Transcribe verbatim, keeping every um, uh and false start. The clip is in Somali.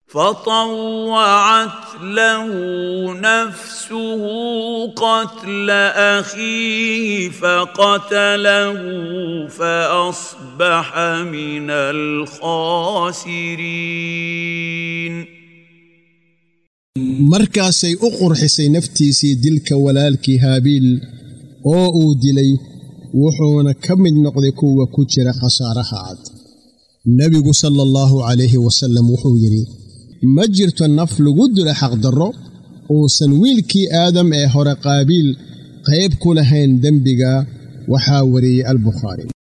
فطوعت له نفسه قتل أخيه فقتله فأصبح من الخاسرين. markaasay u qurxisay naftiisii dilka walaalkii haabiil oo uu dilay wuxuuna ka mid noqday kuwa ku jira khasaaraha cad. nabigu sallallahu alayhi wasallam wuxuu yiri ma jirto naf lagu dilo xaq darro uusan wiilkii aadam ee hore qaabiil qayb ku lahayn dambiga. waxaa wariyay al-Bukhari.